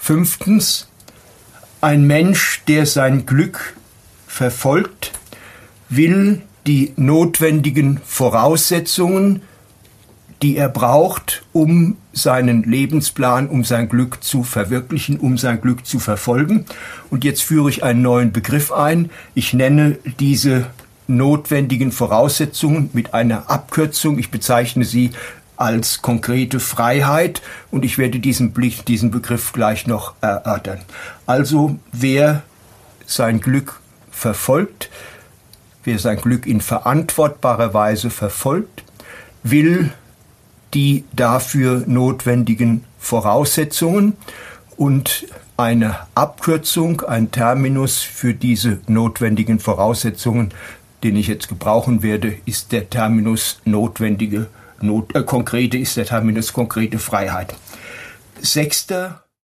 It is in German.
Fünftens, ein Mensch, der sein Glück verfolgt, will die notwendigen Voraussetzungen, die er braucht, um seinen Lebensplan, um sein Glück zu verwirklichen, um sein Glück zu verfolgen. Und jetzt führe ich einen neuen Begriff ein. Ich nenne diese notwendigen Voraussetzungen mit einer Abkürzung. Ich bezeichne sie als konkrete Freiheit und ich werde diesen Begriff gleich noch erörtern. Also wer sein Glück verfolgt, wer sein Glück in verantwortbarer Weise verfolgt, will die dafür notwendigen Voraussetzungen und eine Abkürzung, ein Terminus für diese notwendigen Voraussetzungen, den ich jetzt gebrauchen werde, ist der Terminus konkrete Freiheit. Sechster